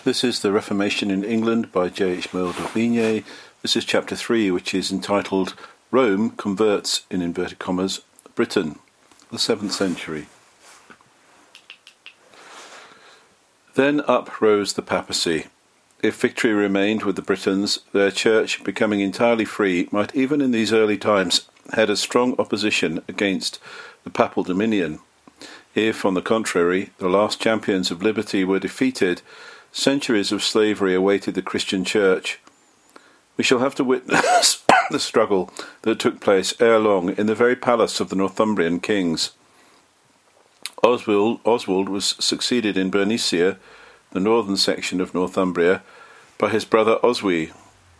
This is The Reformation in England by J.H. Mill d'Aubigné. This is chapter 3, which is entitled Rome Converts, in inverted commas, Britain, the 7th century. Then up rose the papacy. If victory remained with the Britons, their church, becoming entirely free, might even in these early times head a strong opposition against the papal dominion. If, on the contrary, the last champions of liberty were defeated, centuries of slavery awaited the Christian Church. We shall have to witness the struggle that took place ere long in the very palace of the Northumbrian kings. Oswald was succeeded in Bernicia, the northern section of Northumbria, by his brother Oswiu,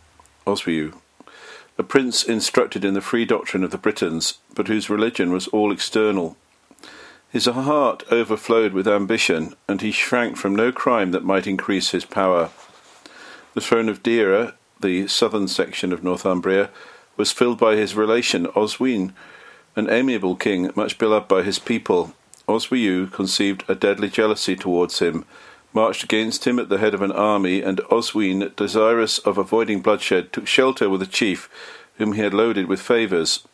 a prince instructed in the free doctrine of the Britons, but whose religion was all external. His heart overflowed with ambition, and he shrank from no crime that might increase his power. The throne of Deira, the southern section of Northumbria, was filled by his relation Oswine, an amiable king much beloved by his people. Oswiu conceived a deadly jealousy towards him, marched against him at the head of an army, and Oswine, desirous of avoiding bloodshed, took shelter with a chief whom he had loaded with favours.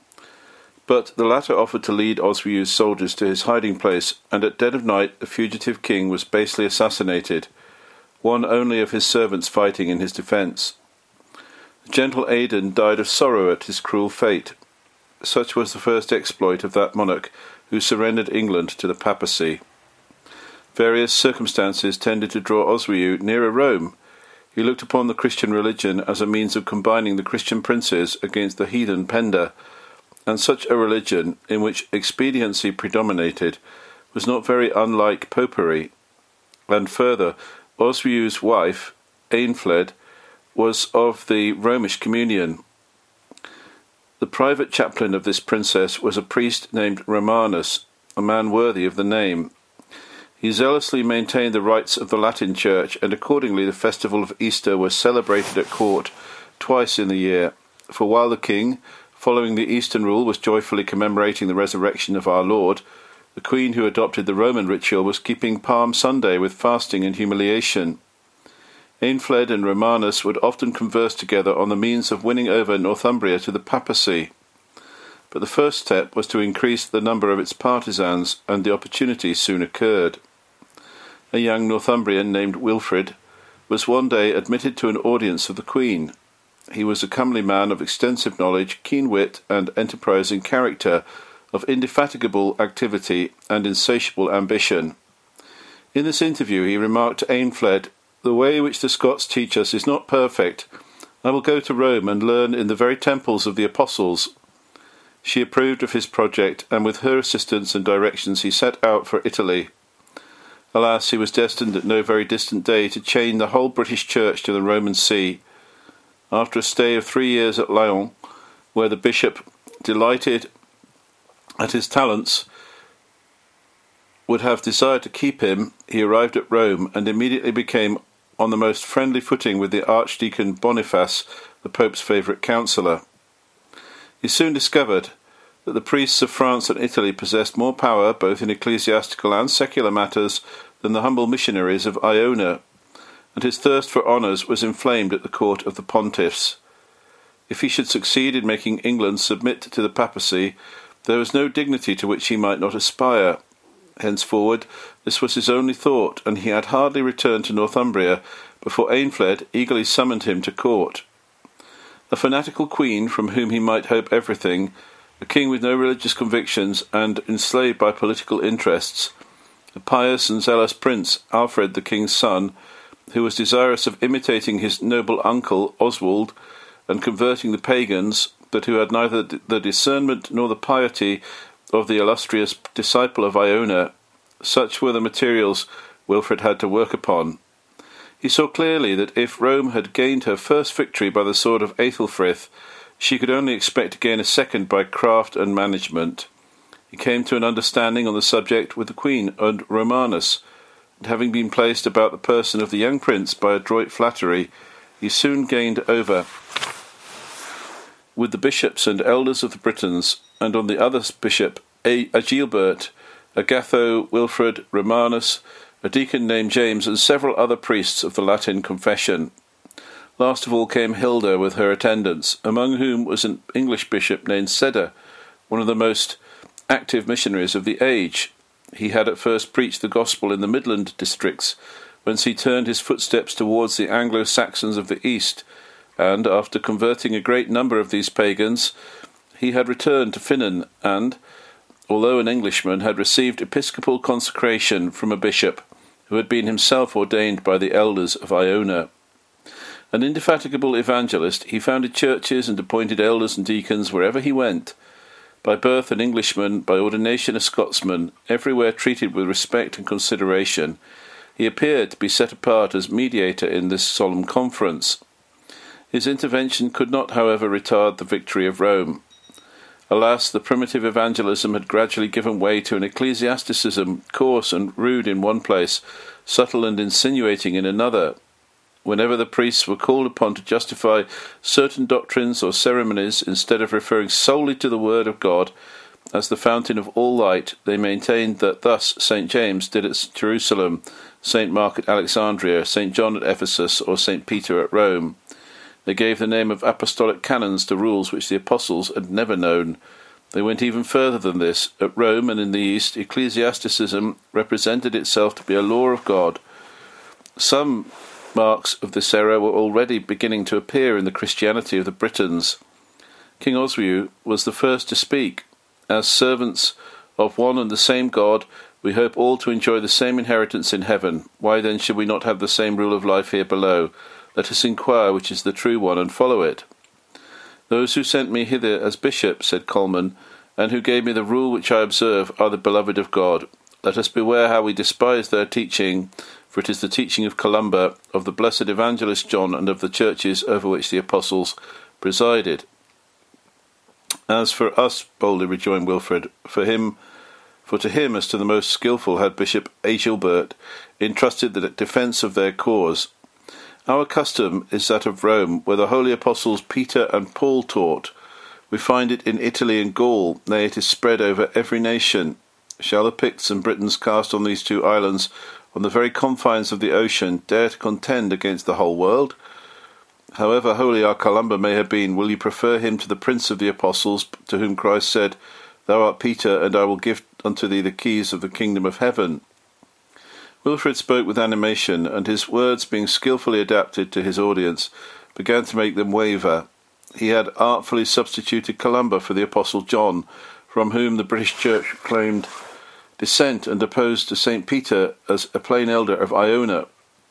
But the latter offered to lead Oswiu's soldiers to his hiding place, and at dead of night the fugitive king was basely assassinated, one only of his servants fighting in his defence. The gentle Aidan died of sorrow at his cruel fate. Such was the first exploit of that monarch who surrendered England to the papacy. Various circumstances tended to draw Oswiu nearer Rome. He looked upon the Christian religion as a means of combining the Christian princes against the heathen Penda, and such a religion, in which expediency predominated, was not very unlike popery. And further, Oswiu's wife, Eanfled, was of the Romish communion. The private chaplain of this princess was a priest named Romanus, a man worthy of the name. He zealously maintained the rites of the Latin Church, and accordingly the festival of Easter was celebrated at court twice in the year, for while the king, following the Eastern rule, was joyfully commemorating the resurrection of our Lord, the Queen, who adopted the Roman ritual, was keeping Palm Sunday with fasting and humiliation. Eanfled and Romanus would often converse together on the means of winning over Northumbria to the papacy. But the first step was to increase the number of its partisans, and the opportunity soon occurred. A young Northumbrian named Wilfrid was one day admitted to an audience of the Queen. He was a comely man of extensive knowledge, keen wit, and enterprising character, of indefatigable activity and insatiable ambition. In this interview he remarked to Eanfled, "The way which the Scots teach us is not perfect. I will go to Rome and learn in the very temples of the apostles." She approved of his project, and with her assistance and directions he set out for Italy. Alas, he was destined at no very distant day to chain the whole British Church to the Roman See. After a stay of 3 years at Lyon, where the bishop, delighted at his talents, would have desired to keep him, he arrived at Rome and immediately became on the most friendly footing with the Archdeacon Boniface, the Pope's favourite counsellor. He soon discovered that the priests of France and Italy possessed more power, both in ecclesiastical and secular matters, than the humble missionaries of Iona, and his thirst for honours was inflamed at the court of the pontiffs. If he should succeed in making England submit to the papacy, there was no dignity to which he might not aspire. Henceforward, this was his only thought, and he had hardly returned to Northumbria before Eanfled eagerly summoned him to court. A fanatical queen from whom he might hope everything, a king with no religious convictions and enslaved by political interests, a pious and zealous prince, Alfred the king's son, who was desirous of imitating his noble uncle Oswald and converting the pagans, but who had neither the discernment nor the piety of the illustrious disciple of Iona. Such were the materials Wilfrid had to work upon. He saw clearly that if Rome had gained her first victory by the sword of Aethelfrith, she could only expect to gain a second by craft and management. He came to an understanding on the subject with the Queen and Romanus, and having been placed about the person of the young prince by adroit flattery, he soon gained over with the bishops and elders of the Britons, and on the other bishop, Agilbert, Agatho, Wilfrid, Romanus, a deacon named James, and several other priests of the Latin confession. Last of all came Hilda with her attendants, among whom was an English bishop named Cedar, one of the most active missionaries of the age. He had at first preached the gospel in the Midland districts, whence he turned his footsteps towards the Anglo-Saxons of the East, and, after converting a great number of these pagans, he had returned to Finnan and, although an Englishman, had received episcopal consecration from a bishop, who had been himself ordained by the elders of Iona. An indefatigable evangelist, he founded churches and appointed elders and deacons wherever he went. By birth an Englishman, by ordination a Scotsman, everywhere treated with respect and consideration, he appeared to be set apart as mediator in this solemn conference. His intervention could not, however, retard the victory of Rome. Alas, the primitive evangelism had gradually given way to an ecclesiasticism, coarse and rude in one place, subtle and insinuating in another. Whenever the priests were called upon to justify certain doctrines or ceremonies, instead of referring solely to the word of God as the fountain of all light, they maintained that thus St. James did at Jerusalem, St. Mark at Alexandria, St. John at Ephesus, or St. Peter at Rome. They gave the name of apostolic canons to rules which the apostles had never known. They went even further than this. At Rome and in the East, ecclesiasticism represented itself to be a law of God. Some marks of this era were already beginning to appear in the Christianity of the Britons. King Oswiu was the first to speak. As servants of one and the same God, we hope all to enjoy the same inheritance in heaven. Why then should we not have the same rule of life here below? Let us inquire which is the true one and follow it. Those who sent me hither as bishop, said Colman, and who gave me the rule which I observe, are the beloved of God. Let us beware how we despise their teaching, for it is the teaching of Columba, of the blessed evangelist John, and of the churches over which the apostles presided. As for us, boldly rejoined Wilfrid, for to him as to the most skilful had Bishop Agilbert entrusted the defence of their cause. Our custom is that of Rome, where the holy apostles Peter and Paul taught. We find it in Italy and Gaul, nay, it is spread over every nation. Shall the Picts and Britons cast on these two islands, on the very confines of the ocean, dare to contend against the whole world? However holy our Columba may have been, will you prefer him to the prince of the apostles, to whom Christ said, Thou art Peter, and I will give unto thee the keys of the kingdom of heaven? Wilfrid spoke with animation, and his words, being skilfully adapted to his audience, began to make them waver. He had artfully substituted Columba for the Apostle John, from whom the British Church claimed descent, and opposed to St. Peter as a plain elder of Iona.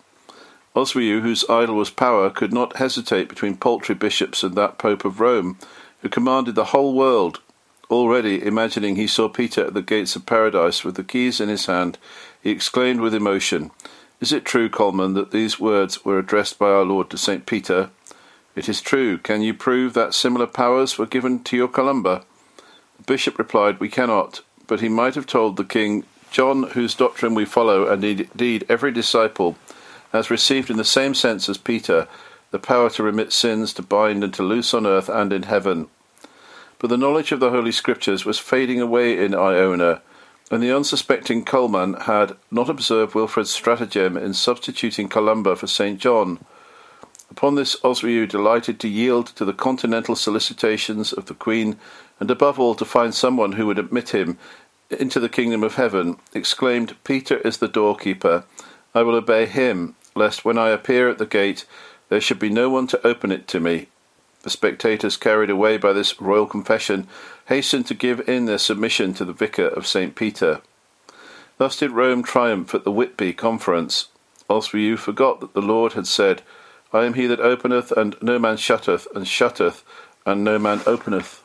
Oswiu, whose idol was power, could not hesitate between paltry bishops and that Pope of Rome, who commanded the whole world. Already, imagining he saw Peter at the gates of paradise with the keys in his hand, he exclaimed with emotion, Is it true, Colman, that these words were addressed by our Lord to St. Peter? It is true. Can you prove that similar powers were given to your Columba? The bishop replied, We cannot, but he might have told the king, John, whose doctrine we follow, and indeed every disciple, has received in the same sense as Peter, the power to remit sins, to bind and to loose on earth and in heaven. But the knowledge of the Holy Scriptures was fading away in Iona, and the unsuspecting Colman had not observed Wilfrid's stratagem in substituting Columba for St. John. Upon this Oswiu, delighted to yield to the continental solicitations of the Queen, and above all to find someone who would admit him into the kingdom of heaven, exclaimed, Peter is the doorkeeper. I will obey him, lest when I appear at the gate there should be no one to open it to me. The spectators, carried away by this royal confession, hastened to give in their submission to the vicar of St. Peter. Thus did Rome triumph at the Whitby conference. Oswiu forgot that the Lord had said, I am he that openeth, and no man shutteth, and no man openeth.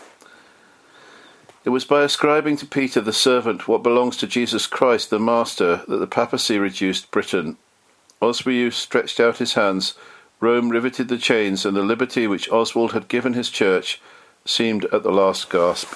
It was by ascribing to Peter the servant what belongs to Jesus Christ the Master that the papacy reduced Britain. Oswiu stretched out his hands, Rome riveted the chains, and the liberty which Oswald had given his church seemed at the last gasp.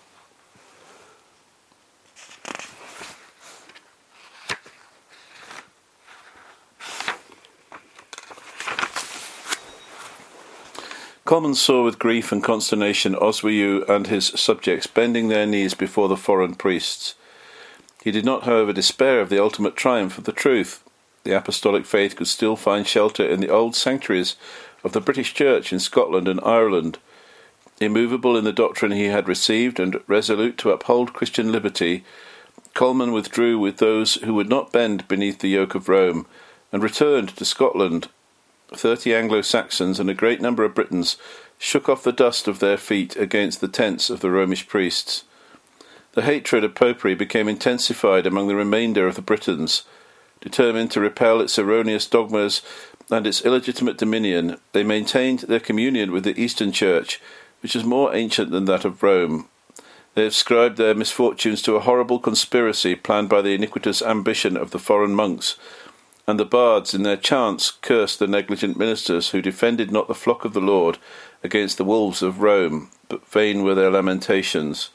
Colman saw with grief and consternation Oswiu and his subjects bending their knees before the foreign priests. He did not, however, despair of the ultimate triumph of the truth. The apostolic faith could still find shelter in the old sanctuaries of the British Church in Scotland and Ireland. Immovable in the doctrine he had received and resolute to uphold Christian liberty, Colman withdrew with those who would not bend beneath the yoke of Rome, and returned to Scotland. 30 Anglo-Saxons and a great number of Britons shook off the dust of their feet against the tents of the Romish priests. The hatred of popery became intensified among the remainder of the Britons. Determined to repel its erroneous dogmas and its illegitimate dominion, they maintained their communion with the Eastern Church, which is more ancient than that of Rome. They ascribed their misfortunes to a horrible conspiracy planned by the iniquitous ambition of the foreign monks, and the bards in their chants cursed the negligent ministers who defended not the flock of the Lord against the wolves of Rome, but vain were their lamentations.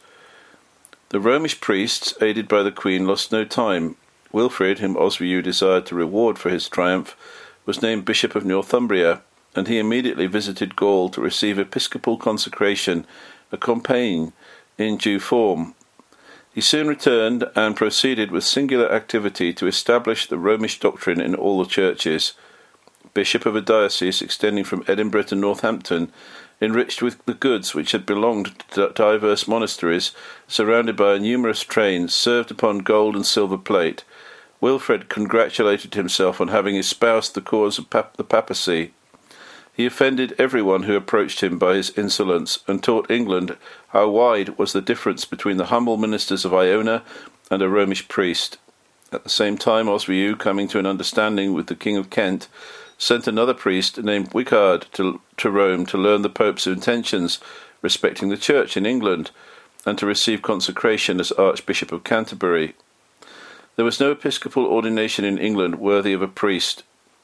The Romish priests, aided by the Queen, lost no time. Wilfrid, whom Oswiu desired to reward for his triumph, was named Bishop of Northumbria, and he immediately visited Gaul to receive episcopal consecration, a campaign in due form. He soon returned and proceeded with singular activity to establish the Romish doctrine in all the churches. Bishop of a diocese extending from Edinburgh to Northampton, enriched with the goods which had belonged to diverse monasteries, surrounded by a numerous train, served upon gold and silver plate, Wilfrid congratulated himself on having espoused the cause of the papacy. He offended everyone who approached him by his insolence, and taught England how wide was the difference between the humble ministers of Iona and a Romish priest. At the same time, Oswiu, coming to an understanding with the King of Kent, sent another priest named Wichard to Rome to learn the Pope's intentions respecting the Church in England, and to receive consecration as Archbishop of Canterbury. There was no episcopal ordination in England worthy of a priest.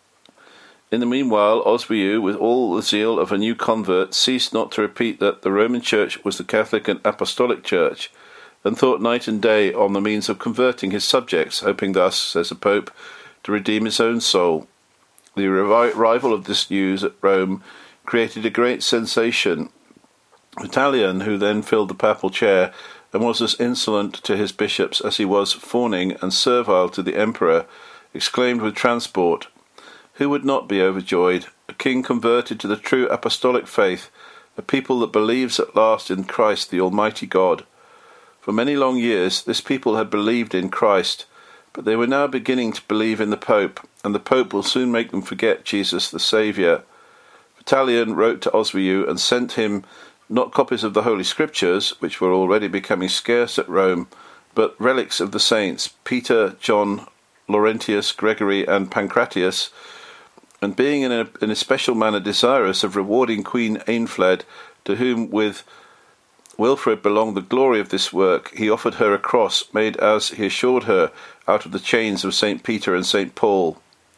In the meanwhile, Oswiu, with all the zeal of a new convert, ceased not to repeat that the Roman Church was the Catholic and Apostolic Church, and thought night and day on the means of converting his subjects, hoping thus, says the Pope, to redeem his own soul. The arrival of this news at Rome created a great sensation. Vitalian, who then filled the papal chair, and was as insolent to his bishops as he was fawning and servile to the emperor, exclaimed with transport, "Who would not be overjoyed? A king converted to the true apostolic faith, a people that believes at last in Christ the Almighty God." For many long years this people had believed in Christ, but they were now beginning to believe in the Pope, and the Pope will soon make them forget Jesus the Saviour. Vitalian wrote to Oswiu and sent him not copies of the Holy Scriptures, which were already becoming scarce at Rome, but relics of the saints, Peter, John, Laurentius, Gregory, and Pancratius, and being in a special manner desirous of rewarding Queen Eanfled, to whom with Wilfrid belonged the glory of this work, he offered her a cross made, as he assured her, out of the chains of St. Peter and St. Paul.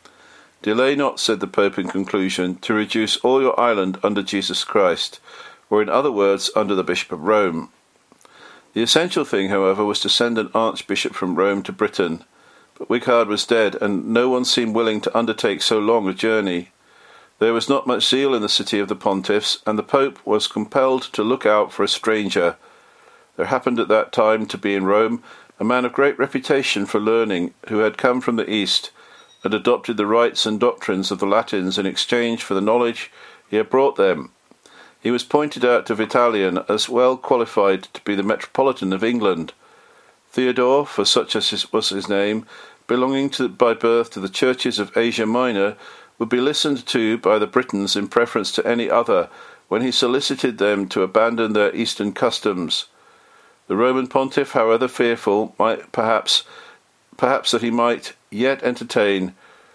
"Delay not," said the Pope in conclusion, "to reduce all your island under Jesus Christ, or in other words, under the Bishop of Rome." The essential thing, however, was to send an archbishop from Rome to Britain, but Wichard was dead, and no one seemed willing to undertake so long a journey. There was not much zeal in the city of the pontiffs, and the Pope was compelled to look out for a stranger. There happened at that time to be in Rome a man of great reputation for learning, who had come from the East, and adopted the rites and doctrines of the Latins in exchange for the knowledge he had brought them. He was pointed out to Vitalian as well qualified to be the Metropolitan of England. Theodore, for such was his name, belonging by birth to the churches of Asia Minor, would be listened to by the Britons in preference to any other, when he solicited them to abandon their Eastern customs. The Roman pontiff, however fearful, might perhaps that he might yet entertain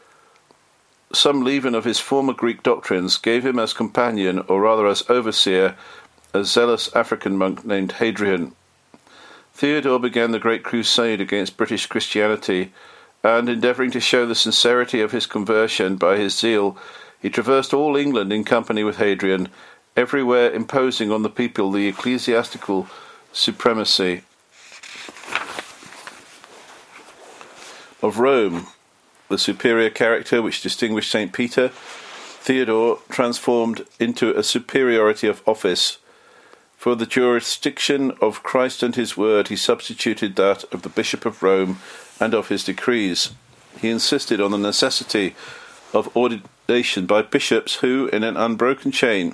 some leaven of his former Greek doctrines, gave him as companion, or rather as overseer, a zealous African monk named Hadrian. Theodore began the great crusade against British Christianity, and, endeavouring to show the sincerity of his conversion by his zeal, he traversed all England in company with Hadrian, everywhere imposing on the people the ecclesiastical supremacy of Rome. The superior character which distinguished St. Peter, Theodore transformed into a superiority of office. For the jurisdiction of Christ and his word, he substituted that of the Bishop of Rome and of his decrees. He insisted on the necessity of ordination by bishops who, in an unbroken chain,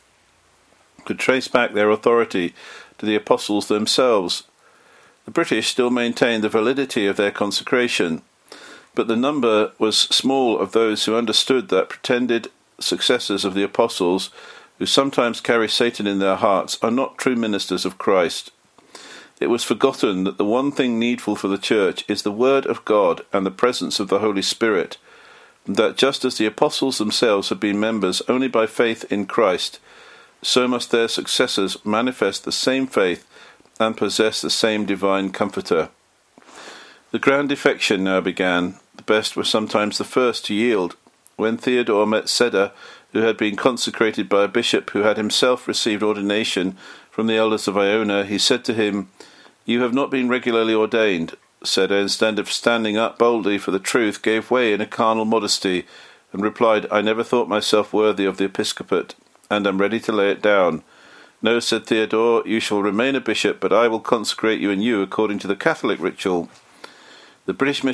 could trace back their authority to the apostles themselves. The British still maintained the validity of their consecration, but the number was small of those who understood that pretended successors of the apostles, who sometimes carry Satan in their hearts, are not true ministers of Christ. It was forgotten that the one thing needful for the Church is the Word of God and the presence of the Holy Spirit, and that just as the apostles themselves have been members only by faith in Christ, so must their successors manifest the same faith and possess the same divine comforter. The grand defection now began. The best were sometimes the first to yield. When Theodore met Seda, who had been consecrated by a bishop who had himself received ordination from the elders of Iona, he said to him, "You have not been regularly ordained." Seda, instead of standing up boldly for the truth, gave way in a carnal modesty, and replied, "I never thought myself worthy of the episcopate, and am ready to lay it down." "No," said Theodore, "you shall remain a bishop, but I will consecrate you anew according to the Catholic ritual." The British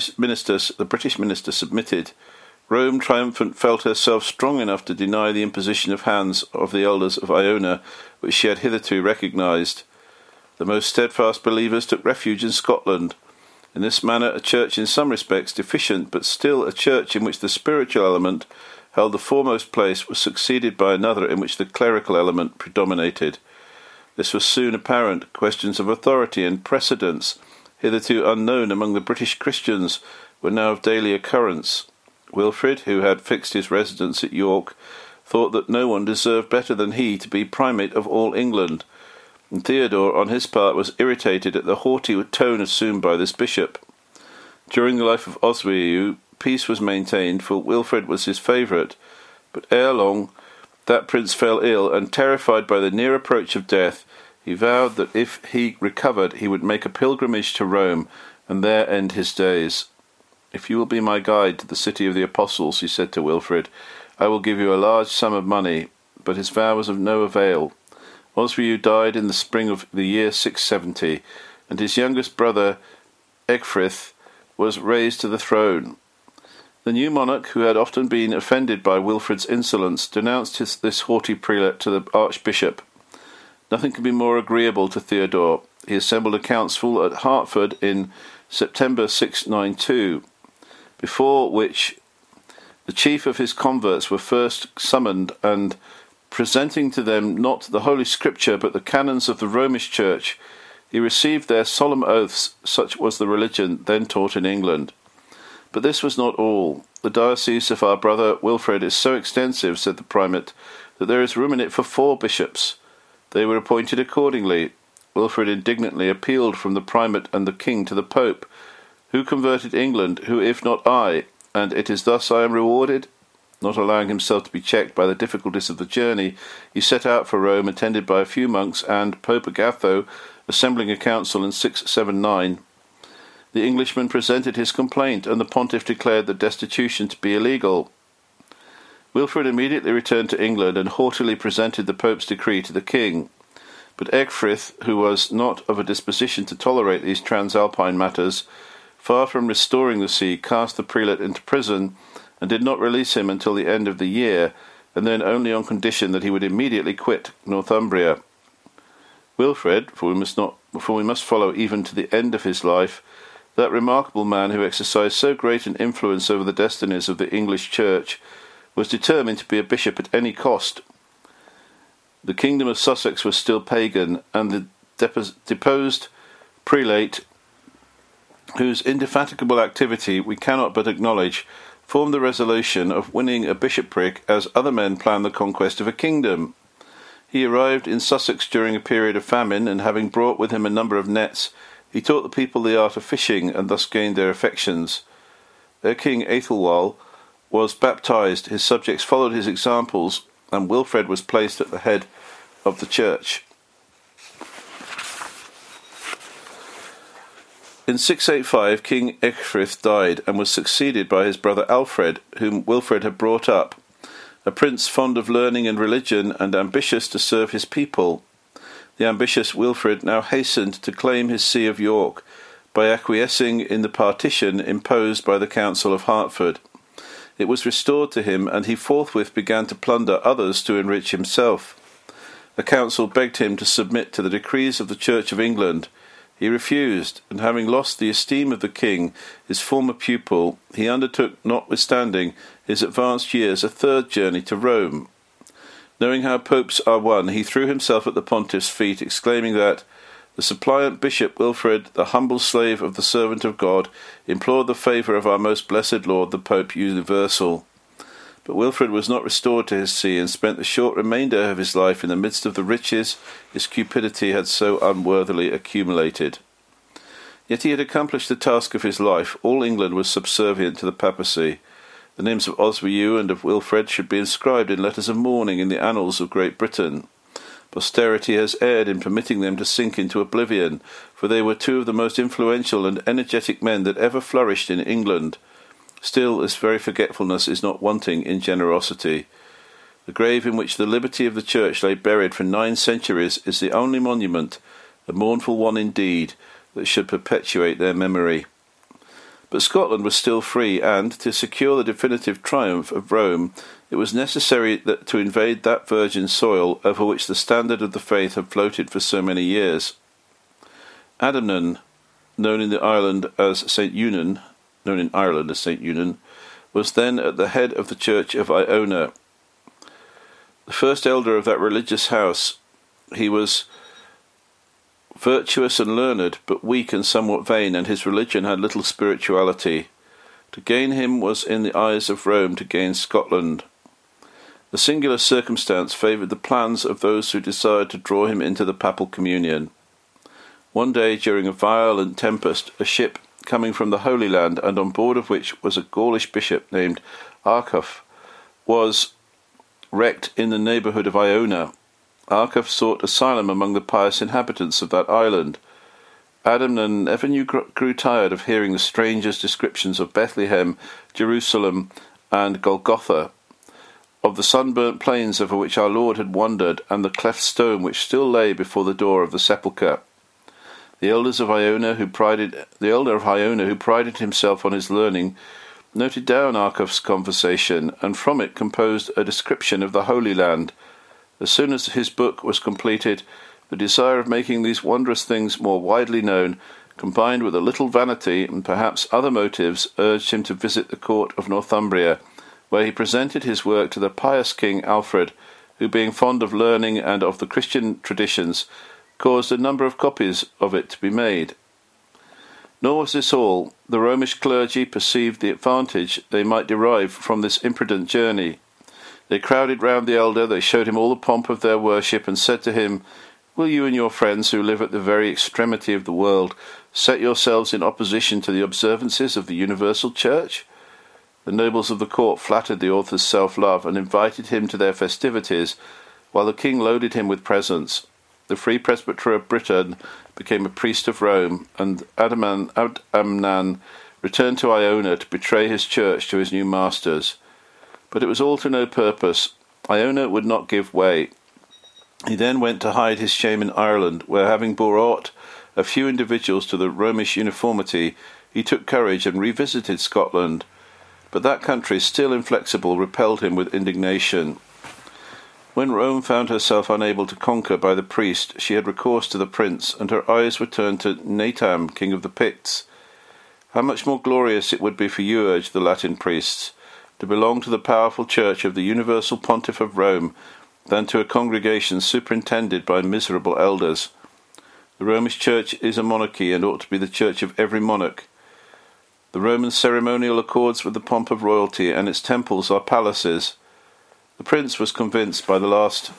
minister submitted. Rome, triumphant, felt herself strong enough to deny the imposition of hands of the elders of Iona, which she had hitherto recognized. The most steadfast believers took refuge in Scotland. In this manner, a church in some respects deficient, but still a church in which the spiritual element held the foremost place, was succeeded by another in which the clerical element predominated. This was soon apparent. Questions of authority and precedence, hitherto unknown among the British Christians, were now of daily occurrence. Wilfrid, who had fixed his residence at York, thought that no one deserved better than he to be primate of all England, and Theodore, on his part, was irritated at the haughty tone assumed by this bishop. During the life of Oswiu, peace was maintained, for Wilfrid was his favourite, but ere long that prince fell ill, and terrified by the near approach of death, he vowed that if he recovered he would make a pilgrimage to Rome, and there end his days. "If you will be my guide to the city of the apostles," he said to Wilfrid, "I will give you a large sum of money." But his vow was of no avail. Oswiu died in the spring of the year 670, and his youngest brother Ecgfrith was raised to the throne. The new monarch, who had often been offended by Wilfrid's insolence, denounced this haughty prelate to the archbishop. Nothing could be more agreeable to Theodore. He assembled a council at Hertford in September 692, before which the chief of his converts were first summoned, and presenting to them not the Holy Scripture but the canons of the Romish Church, he received their solemn oaths. Such was the religion then taught in England. But this was not all. "The diocese of our brother Wilfrid is so extensive," said the primate, "that there is room in it for 4 bishops. They were appointed accordingly. Wilfrid indignantly appealed from the primate and the king to the Pope. "Who converted England? Who, if not I? And it is thus I am rewarded?" Not allowing himself to be checked by the difficulties of the journey, he set out for Rome, attended by a few monks, and Pope Agatho, assembling a council in 679. The Englishman presented his complaint, and the pontiff declared the destitution to be illegal. Wilfrid immediately returned to England and haughtily presented the Pope's decree to the king. But Ecgfrith, who was not of a disposition to tolerate these transalpine matters, far from restoring the see, cast the prelate into prison, and did not release him until the end of the year, and then only on condition that he would immediately quit Northumbria. Wilfrid, for we must follow even to the end of his life, that remarkable man who exercised so great an influence over the destinies of the English Church, was determined to be a bishop at any cost. The kingdom of Sussex was still pagan, and the deposed prelate, whose indefatigable activity we cannot but acknowledge, formed the resolution of winning a bishopric as other men planned the conquest of a kingdom. He arrived in Sussex during a period of famine, and having brought with him a number of nets, he taught the people the art of fishing, and thus gained their affections. Their king Aethelwald was baptized, his subjects followed his examples, and Wilfrid was placed at the head of the church. In 685, King Ecgfrith died, and was succeeded by his brother Alfred, whom Wilfrid had brought up, a prince fond of learning and religion, and ambitious to serve his people. The ambitious Wilfrid now hastened to claim his see of York by acquiescing in the partition imposed by the Council of Hertford. It was restored to him, and he forthwith began to plunder others to enrich himself. The council begged him to submit to the decrees of the Church of England. He refused, and having lost the esteem of the king, his former pupil, he undertook, notwithstanding his advanced years, a third journey to Rome. Knowing how popes are won, he threw himself at the pontiff's feet, exclaiming that the suppliant Bishop Wilfrid, the humble slave of the servant of God, implored the favour of our most blessed Lord, the Pope Universal. But Wilfrid was not restored to his see, and spent the short remainder of his life in the midst of the riches his cupidity had so unworthily accumulated. Yet he had accomplished the task of his life. All England was subservient to the papacy. The names of Oswiu and of Wilfrid should be inscribed in letters of mourning in the annals of Great Britain. Posterity has erred in permitting them to sink into oblivion, for they were two of the most influential and energetic men that ever flourished in England. Still, this very forgetfulness is not wanting in generosity. The grave in which the liberty of the Church lay buried for 9 centuries is the only monument, a mournful one indeed, that should perpetuate their memory. But Scotland was still free, and, to secure the definitive triumph of Rome, it was necessary to invade that virgin soil over which the standard of the faith had floated for so many years. Adamnan, known in Ireland as St. Eunan, was then at the head of the Church of Iona. The first elder of that religious house, he was virtuous and learned, but weak and somewhat vain, and his religion had little spirituality. To gain him was in the eyes of Rome to gain Scotland. The singular circumstance favoured the plans of those who desired to draw him into the papal communion. One day, during a violent tempest, a ship coming from the Holy Land, and on board of which was a Gaulish bishop named Arculf, was wrecked in the neighbourhood of Iona. Arculf sought asylum among the pious inhabitants of that island. Adamnan never grew tired of hearing the strangers' descriptions of Bethlehem, Jerusalem, and Golgotha, of the sunburnt plains over which our Lord had wandered, and the cleft stone which still lay before the door of the sepulchre. The elder of Iona, who prided himself on his learning, noted down Arculf's conversation, and from it composed a description of the Holy Land. As soon as his book was completed, the desire of making these wondrous things more widely known, combined with a little vanity and perhaps other motives, urged him to visit the court of Northumbria, where he presented his work to the pious King Alfred, who, being fond of learning and of the Christian traditions, caused a number of copies of it to be made. Nor was this all. The Romish clergy perceived the advantage they might derive from this imprudent journey. They crowded round the elder, they showed him all the pomp of their worship, and said to him, "Will you and your friends, who live at the very extremity of the world, set yourselves in opposition to the observances of the universal Church?" The nobles of the court flattered the author's self-love, and invited him to their festivities, while the king loaded him with presents. The Free Presbyter of Britain became a priest of Rome, and Adamnan returned to Iona to betray his church to his new masters. But it was all to no purpose. Iona would not give way. He then went to hide his shame in Ireland, where, having brought a few individuals to the Romish uniformity, he took courage and revisited Scotland. But that country, still inflexible, repelled him with indignation. When Rome found herself unable to conquer by the priest, she had recourse to the prince, and her eyes were turned to Natam, king of the Picts. "How much more glorious it would be for you," urged the Latin priests, "to belong to the powerful church of the universal pontiff of Rome than to a congregation superintended by miserable elders. The Romish church is a monarchy, and ought to be the church of every monarch. The Roman ceremonial accords with the pomp of royalty, and its temples are palaces." The prince was convinced by the last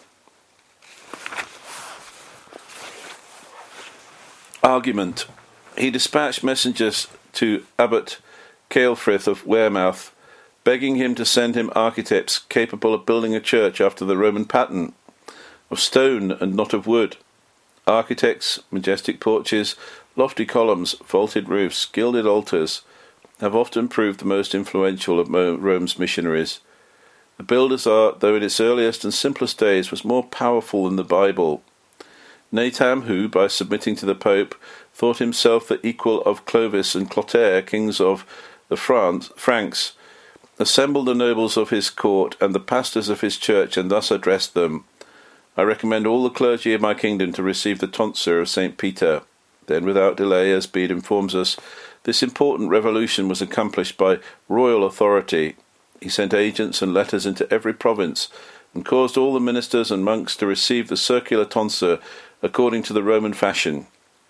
argument. He dispatched messengers to Abbot Ceolfrith of Wearmouth, begging him to send him architects capable of building a church after the Roman pattern, of stone and not of wood. Architects, majestic porches, lofty columns, vaulted roofs, gilded altars, have often proved the most influential of Rome's missionaries. The builder's art, though in its earliest and simplest days, was more powerful than the Bible. Natam, who, by submitting to the Pope, thought himself the equal of Clovis and Clotaire, kings of the Franks, assembled the nobles of his court and the pastors of his church, and thus addressed them: I recommend all the clergy of my kingdom to receive the tonsure of St. Peter. Then, without delay, as Bede informs us, this important revolution was accomplished by royal authority. He sent agents and letters into every province, and caused all the ministers and monks to receive the circular tonsure according to the Roman fashion.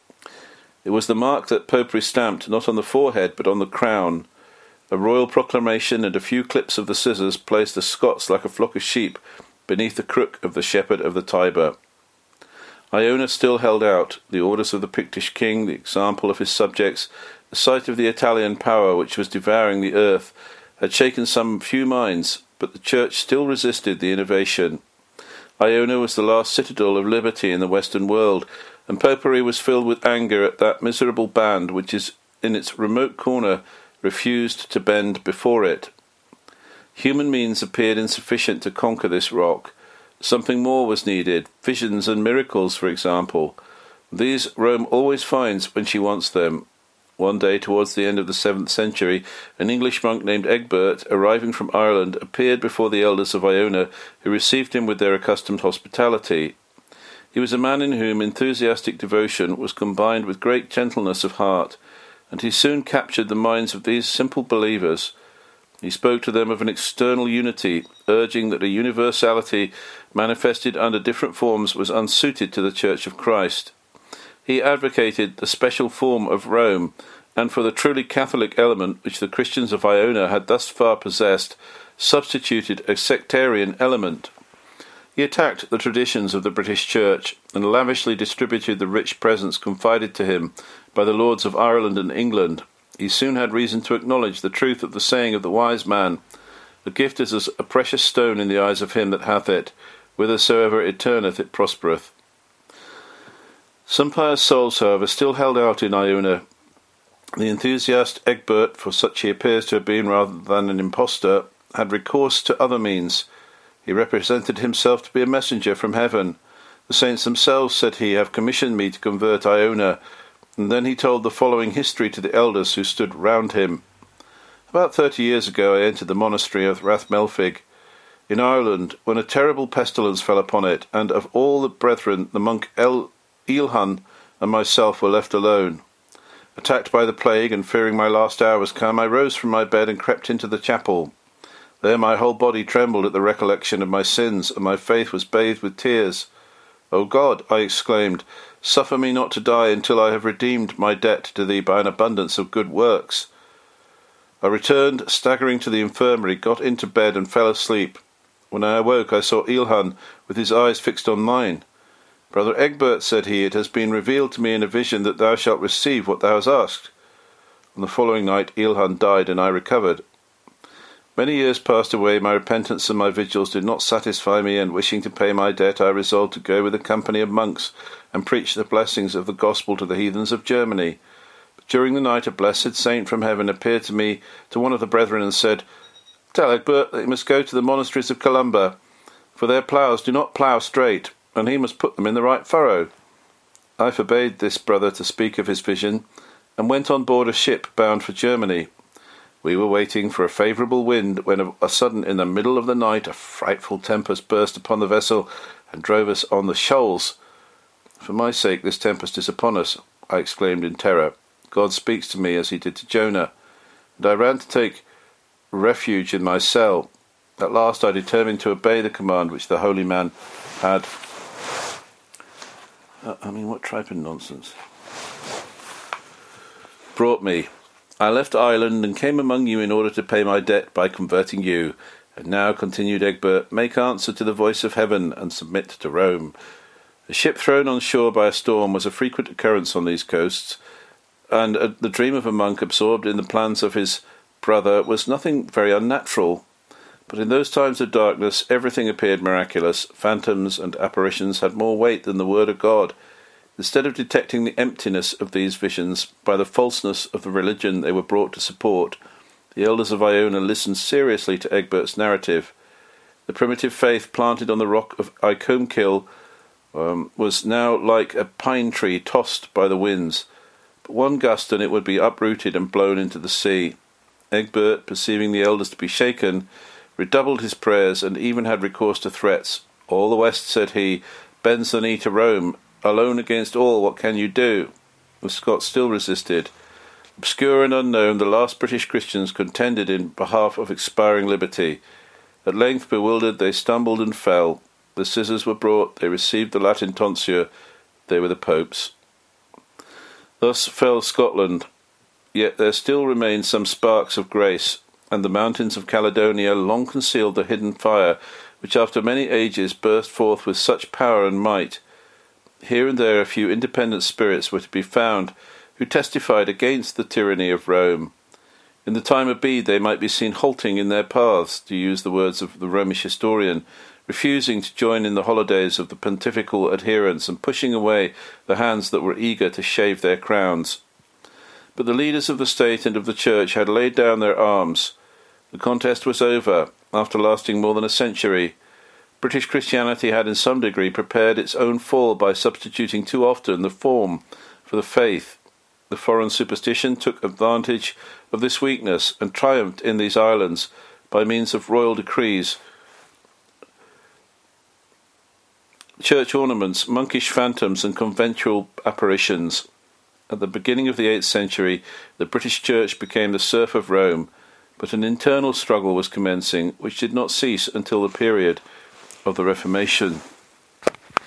It was the mark that Popery stamped not on the forehead but on the crown. A royal proclamation and a few clips of the scissors placed the Scots like a flock of sheep beneath the crook of the shepherd of the Tiber. Iona still held out. The orders of the Pictish king, the example of his subjects, the sight of the Italian power which was devouring the earth, had shaken some few minds, but the church still resisted the innovation. Iona was the last citadel of liberty in the Western world, and Popery was filled with anger at that miserable band which is in its remote corner refused to bend before it. Human means appeared insufficient to conquer this rock. Something more was needed, visions and miracles, for example. These Rome always finds when she wants them. One day, towards the end of the 7th century, an English monk named Egbert, arriving from Ireland, appeared before the elders of Iona, who received him with their accustomed hospitality. He was a man in whom enthusiastic devotion was combined with great gentleness of heart, and he soon captured the minds of these simple believers. He spoke to them of an external unity, urging that a universality manifested under different forms was unsuited to the Church of Christ. He advocated the special form of Rome, and for the truly Catholic element which the Christians of Iona had thus far possessed, substituted a sectarian element. He attacked the traditions of the British Church, and lavishly distributed the rich presents confided to him by the lords of Ireland and England. He soon had reason to acknowledge the truth of the saying of the wise man, "The gift is as a precious stone in the eyes of him that hath it, whithersoever it turneth it prospereth." Some pious souls, however, still held out in Iona. The enthusiast Egbert, for such he appears to have been rather than an impostor, had recourse to other means. He represented himself to be a messenger from heaven. The saints themselves, said he, have commissioned me to convert Iona, and then he told the following history to the elders who stood round him. About 30 years ago I entered the monastery of Rathmelfig in Ireland, when a terrible pestilence fell upon it, and of all the brethren the monk Eilhun and myself were left alone. Attacked by the plague, and fearing my last hour was come, I rose from my bed and crept into the chapel. There my whole body trembled at the recollection of my sins, and my faith was bathed with tears. "O God," I exclaimed, "suffer me not to die until I have redeemed my debt to thee by an abundance of good works." I returned, staggering to the infirmary, got into bed, and fell asleep. When I awoke, I saw Eilhun with his eyes fixed on mine. "Brother Egbert," said he, "it has been revealed to me in a vision that thou shalt receive what thou hast asked." On the following night Eilhun died, and I recovered. Many years passed away. My repentance and my vigils did not satisfy me, and wishing to pay my debt, I resolved to go with a company of monks and preach the blessings of the gospel to the heathens of Germany. But during the night a blessed saint from heaven appeared to me, to one of the brethren, and said, "Tell Egbert that he must go to the monasteries of Columba, for their ploughs do not plough straight, and he must put them in the right furrow." I forbade this brother to speak of his vision, and went on board a ship bound for Germany. We were waiting for a favourable wind, when of a sudden, in the middle of the night, a frightful tempest burst upon the vessel, and drove us on the shoals. "For my sake this tempest is upon us," I exclaimed in terror. "God speaks to me as he did to Jonah," and I ran to take refuge in my cell. At last I determined to obey the command which the holy man had. What tripe and nonsense. Brought me. I left Ireland and came among you in order to pay my debt by converting you. And now, continued Egbert, make answer to the voice of heaven and submit to Rome. A ship thrown on shore by a storm was a frequent occurrence on these coasts, and the dream of a monk absorbed in the plans of his brother was nothing very unnatural. But in those times of darkness everything appeared miraculous. Phantoms and apparitions had more weight than the word of God. Instead of detecting the emptiness of these visions by the falseness of the religion they were brought to support, the elders of Iona listened seriously to Egbert's narrative. The primitive faith planted on the rock of Icomkill was now like a pine tree tossed by the winds. But one gust and it would be uprooted and blown into the sea. Egbert, perceiving the elders to be shaken, redoubled his prayers and even had recourse to threats. "All the West," said he, "bends the knee to Rome. Alone against all, what can you do?" The Scots still resisted. Obscure and unknown, the last British Christians contended in behalf of expiring liberty. At length, bewildered, they stumbled and fell. The scissors were brought, they received the Latin tonsure, they were the Pope's. Thus fell Scotland, yet there still remained some sparks of grace, and the mountains of Caledonia long concealed the hidden fire, which after many ages burst forth with such power and might. Here and there a few independent spirits were to be found, who testified against the tyranny of Rome. In the time of Bede they might be seen halting in their paths, to use the words of the Romish historian, refusing to join in the holidays of the pontifical adherents and pushing away the hands that were eager to shave their crowns. But the leaders of the state and of the church had laid down their arms. The contest was over, after lasting more than a century. British Christianity had in some degree prepared its own fall by substituting too often the form for the faith. The foreign superstition took advantage of this weakness and triumphed in these islands by means of royal decrees, church ornaments, monkish phantoms and conventual apparitions. At the beginning of the 8th century, the British Church became the serf of Rome, but an internal struggle was commencing which did not cease until the period of the Reformation.